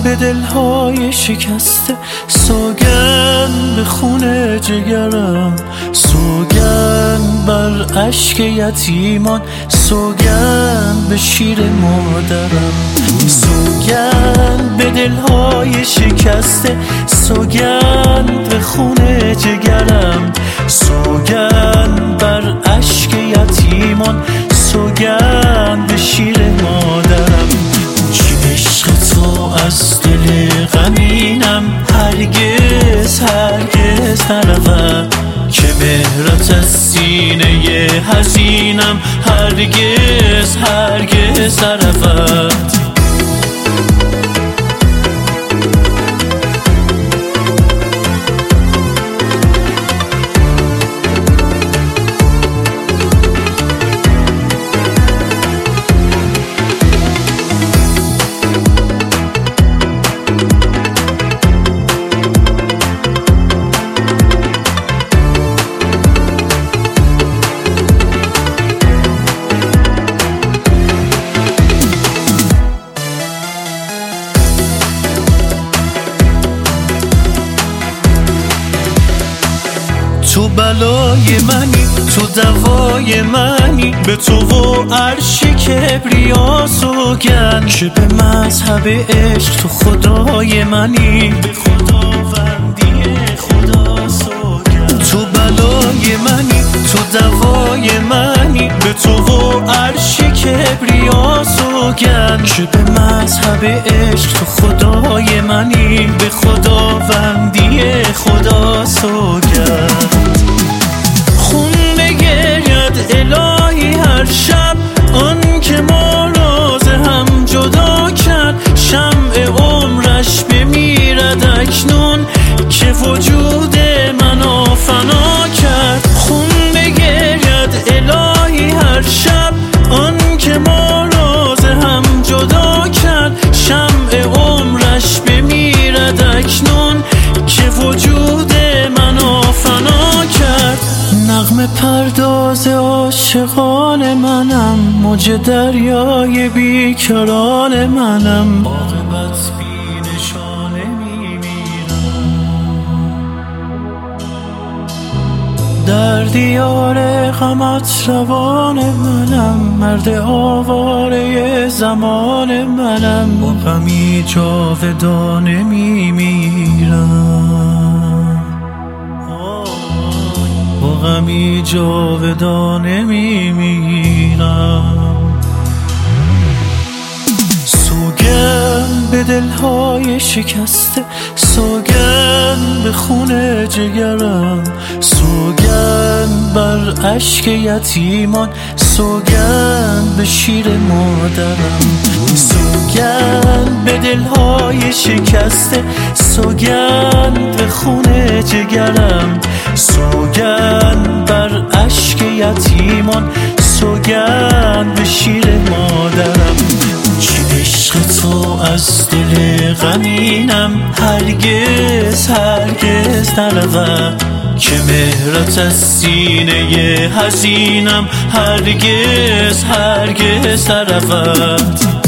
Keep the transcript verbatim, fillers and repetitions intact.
به دلهای شکسته، سوگند به خون جگرم، سوگند بر اشک یتیمان، سوگند به شیر مادرم. سوگند به دلهای شکسته، سوگند به خون جگرم، سوگند بر اشک یتیمان، سوگند به شیر مادرم. چی عشق تو از دل غمینم، هرگز هرگز نرود، که مهرت از سینه حزینم، هرگز هرگز نرود. تو بلای منی، تو دوای منی، به تو و عرش کبریا سوگند، که به مذهب عشق تو خدای منی، به خداوندی خدا سوگند. تو بلای منی، تو دوای منی، به تو و عرش کبریا سوگند، که به مذهب عشق تو خدای منی، به خداوندی خدا سوگند. خون بگرید الهی هر شب، آن که ما راز هم جدا کرد، شمع عمرش بمیرد اکنون، که وجود منو فنا کرد. خون بگرید الهی هر شب، آن که ما راز هم جدا کرد، شمع عمرش بمیرد اکنون، که وجود منو فنا کرد. نغمه پرداز عاشقان منم، موج دریای بیکران منم، عاقبت بی نشانه میمیرم. در دیار غمت روان منم، مرد آواره زمان منم، با غمی جاودانه میمیرم، با غمی جاودانه میمیرم. سوگند به دلهای شکسته، سوگند به خون جگرم، سوگند بر اشک یتیمان، سوگند به شیر مادرم. سوگند به دلهای شکسته، سوگند به خون جگرم، سوگند بر اشک یتیمان، سوگند به شیر مادرم. چی عشق تو از دل غمینم، هرگز هرگز نرود، که مهرت از سینه حزینم، هرگز هرگز نرود.